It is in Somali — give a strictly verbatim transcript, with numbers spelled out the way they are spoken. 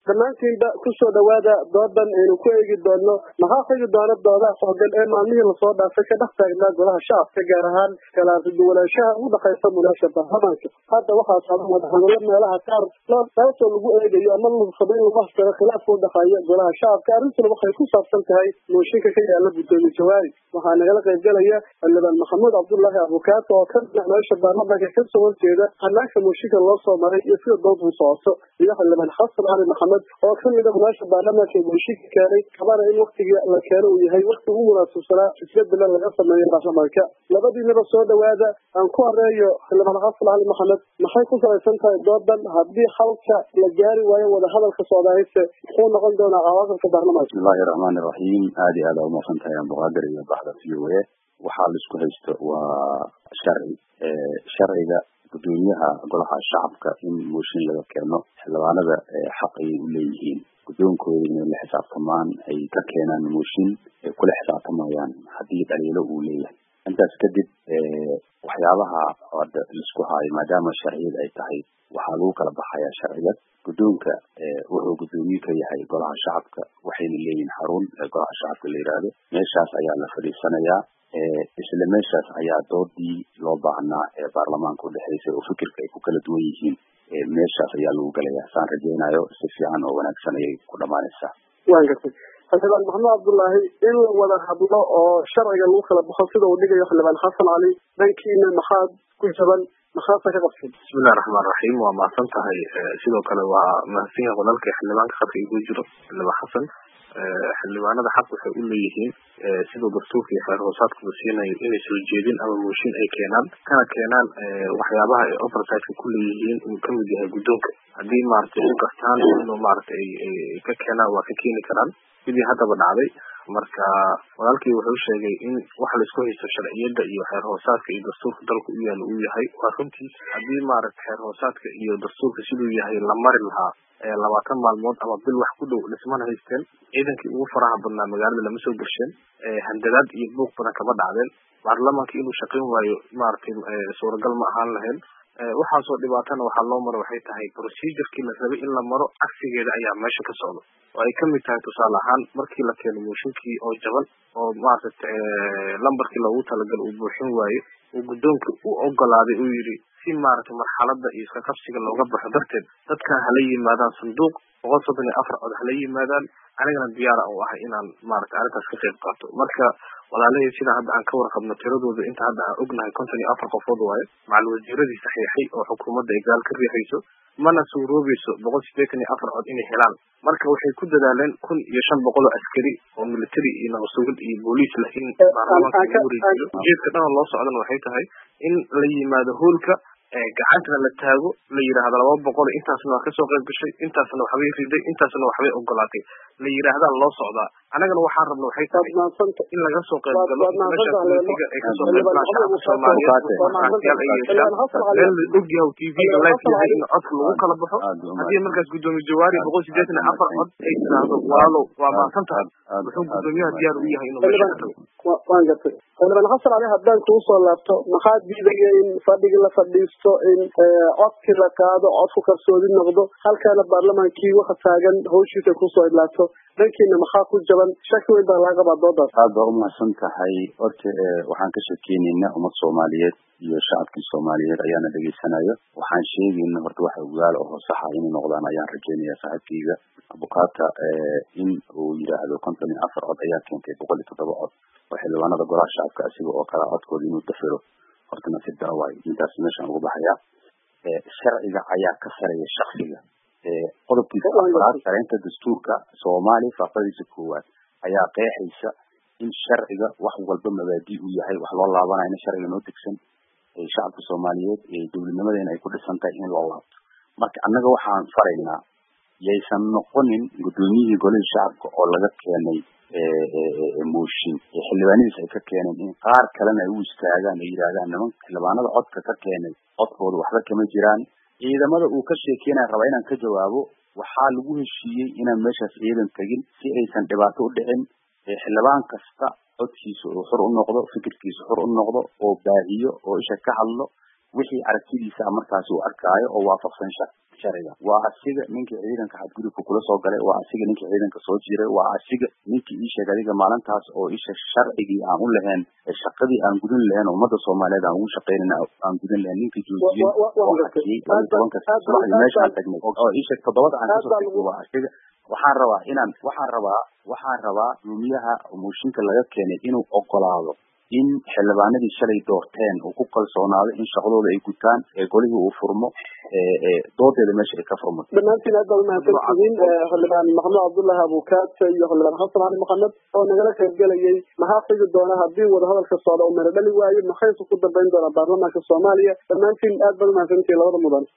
dhammaantiinba ku soo dhawaada doodan aynu ku eegi doono maxaa xigi doona doodaha xoogan ee maalmihii lasoo dhaafay ka dhex taagnaa golaha shacabka gaar ahaan kala duwanaanshaha u dhexaysa munaasha baarlamaanka. hadda waxaa saaran madaxweyne meelaha qaar sababtoo lagu eegayo ama lagu rabo in lagu hastaro khilaafka u dhexeeya golaha shacabka. arrintuna waxay ku saabsan tahay mooshinka ka yaala gudoomiye jawaari. waxaa nagala qaybgalaya xildhibaan maxamuud cabdullaahi abukaato oo ka dhinac meesha baarlamaanka ka soo horjeeda hanaanka mooshinka loo soo maray iyo sida dood u socoto, iyo xildhibaan xasan cali maxamed oo ka mid ah meesha baarlamaanka ee mooshinka keenay qabana in waktiga la keeno uu yahay wakti ugu munaasabsanaa isbedela laga sameeyo baarlamaanka. labadiinaba soo dhawaada. aan ku horeeyo xildhibaan xasan cali maxamed, maxay ku salaysan tahay doodan? haddii xalka la gaari waayo wadahadalka socdaayse muxuu noqon doonaa cawaaqibka baarlamaanka? bismillahi raxmaani raxiim. aad iyo aad aa umaqsan tahay abduqaadir iyo baxda v o a. waxaa laisku haysto waa sharci sharciga gudoomiyaha golaha shacabka in mooshin laga keeno. xildhibaanada xaq ayay u leeyihiin gudoonkooda inay la xisaabtamaan, ay ka keenaan mooshin ay kula xisaabtamayaan haddii dhaliilo uu leeyahay. intaas kadib waxyaabaha hadda laisku haayo maadaama sharciyad ay tahay waxaa lagu kala baxayaa sharciga. gudoonka wuxuu gudoomiye ka yahay golaha shacabka, waxayna leeyihiin xarun golaha shacabka la yidhaahdo. meeshaas ayaa la fadhiisanayaa. isla meeshaas ayaa doodii loo baahnaa ee baarlamaanka udhexeysay oo fikirka ay ku kala duwan yihiin meeshaas ayaa lagu galayaa. saan rajaynayo si fiican oo wanaagsan ayay ku dhamaanaysaa. waan gartay xildhibaan maxamed cabdullaahi, in la wada hadlo oo sharciga lagu kala baxo sida uu dhigayo xildhibaan xasan cali, dhankiina maxaad ku jaban, maxaasa ka qabsan? bismillahi raxmaan raxiim. waa mahadsan tahay. sidoo kale waa mahadsan yahay walaalkay xildhibaanka khadka igu jiro xildhibaan xasan. xildhibaanada xaq waxay u leeyihiin siduu dastuurka iyo xeer hoosaadkuba siinayo inay soo jeedin ama mooshin ay keenaan, kana keenaan waxyaabaha ay oversightka ku leeyihiin uu kamid yahay guddoonka. haddii maaragtay u gartaan inuu maaragtay ay ka keenaan waa ka keeni karaan sidii haddaba dhacday. marka walaalkii wuxuu sheegay in waxa laisku haysto sharciyada iyo xeer hoosaadka iyo dastuurka dalka u yaala uu yahay. waa runtii haddii maaragtay xeer hoosaadka iyo dastuurka siduu yahay la mari lahaa labaatan maalmood ama bil wax ku dhow dhismana haysteen, ciidankii ugu faraha badnaa magaalada lama soo gesheen, handadaad iyo buuq badan kama dhacdeen, baarlamaanka inuu shaqayn waayo maaragtay suuragal ma ahaan lahayn. waxaasoo dhibaatana waxaa loo maro waxay tahay procedurkii la rabay in la maro cagsigeeda ayaa meesha ka socda, oo ay kamid tahay tusaale ahaan markii la keeno mooshinkii oo jaban oo maaragtay lambarkii loogu talagal uu buuxin waaye, uu guddoonka u ogolaaday uu yidhi si maaragtay marxalada iyo iska qabsiga looga baxo darteed dadkan hala yimaadaan sanduuq boqol soddon iyo afar cod hala yimaadaan, anigana diyaara u ahay inaan maaragtay arrintaas ka qayb qaato. marka walaalahii sida hadda aan ka warqabno tiradooda inta hadda aan ognahay konton iyo afar qofood waaye, macal wasiiradii saxiixay oo xukuumadda ay gaal ka riixayso, mana suuroobayso boqol sideetan iyo afar cod inay helaan. marka waxay ku dadaaleen kun iyo shan boqol oo askari oo military iyo nabadsugiid iyo booliis leh in baarlamaanka lagu wareejiyo. ujeedka dhan oo loo socdana waxay tahay in la yimaado hoolka, gacantana la taago, la yidhaahdo laba boqol intaasna waa kasoo qayb gashay, intaasna waxbay riday, intaasna waxbay ogolaatay, la yidhaahdaa loo socdaa. anagana waxaan rabna waxay tahay in laga soo qayb galo meesha communitiga ay kasoo qayb galaan shacabka soomaaliyeed, markhaatiyaal ay yeeshaan, meel la og yahay t v-ga live yahay in codka lagu kala baxo. haddii markaas gudoomiye jawaari boqol sideetan iyo afar cod ay tiraahdo walaalow waa mahadsan tahay, wuxuu gudoomiyaha diyaar u yahay inuu meesha ka tago. waan gartay xildhibaan xasan cali, haddaan kugu soo laabto, maxaa diidaya in fadhigi la fadhiisto, in codkii la qaado, codku qarsoodi noqdo, halkaana baarlamaankii waxa taagan hawshiisa kusoo idlaato? dhankiina maxaa ku jaban? shaki weyn baa laga qabaa doodaas. aad baa umahadsan tahay. horta waxaan ka sheekeynaynaa ummad soomaaliyeed iyo shacabkii soomaaliyeed ayaana dhegeysanayo. waxaan sheegayna horta waxa ogaal oo saxa inay noqdaan ayaan rajeynayaa. saaxiibkayga abukaata in uu yidhaahdo konton iyo afar cod ayaa keentay boqol iyo toddoba cod oo xildhibaanada golaha shacabka asiga oo kala codkooda inuu dafiro, horta nasiib dara waayo. intaas meeshaan ugu baxaya. sharciga ayaa ka sareeya shaksiga. qodobkiisa afraad sareynta dastuurka soomaaliya faaqadiisa koowaad ayaa qeexaysa in sharciga wax walba mabaadi uu yahay, wax loo laabanaya in sharciga noo degsan shacabka soomaaliyeed ee dowladnimadeena ay ku dhisan tahay in loo laabto. marka annaga waxaan faraynaa yaysan noqonin gudoomiyihii golihii shacabka oo laga keenay mooshin ee xildhibaanadiis ay ka keeneen in qaar kalena ay u istaagaan ay yidhaahdaan niman xildhibaanada codka ka keenay codkooda waxba kama jiraan. ciidamada uu ka sheekeynaya rabaa inaan ka jawaabo, waxaa lagu heshiiyey inaan meeshaas ciidan tegin si aysan dhibaato u dhicin. xildhibaan kasta codkiisa oo xor u noqdo, fikirkiisa xor u noqdo, oo baahiyo oo isha ka hadlo wixii aragtidiisa markaas uu arkaayo oo waafaqsan sharci. sharciga waa asiga ninkii ciidanka xadgudubka kula soo galay waa asiga ninkii ciidanka soo jiray waa asiga ninkii ii sheegay adiga maalintaas oo isha sharcigii aan u lahayn shaqadii aan gudin lahayn ummadda Soomaaliyeed aan ugu shaqeynayna aan gudin lahayn ninkii joojiyay oo hakiyay tobanka subaxdii meeshaan tagnay oo isha toddobada aan kasoo tagnay waa asiga waxaan rabaa inaan waxaan rabaa waxaan rabaa gumiyaha mooshinka laga keenay inuu ogolaado in xildhibaanadii shalay doorteen oo ku kalsoonaado in shaqadooda ay gutaan ee golihii uu furmo ee doodeeda meesha ay ka furmo dhammaantiin aad baa umahadsantihiin xildhibaan maxamed cabdullaahi abuukaat iyo xildhibaan xasan cali maxamed oo nagala qaybgelayay maxaa xigi doona haddii wadahadalka socda oo mero dhali waayo maxayse ku dambeyn doona baarlamaanka Soomaaliya dhammaantiin aad baa umahadsantihiin labada mudan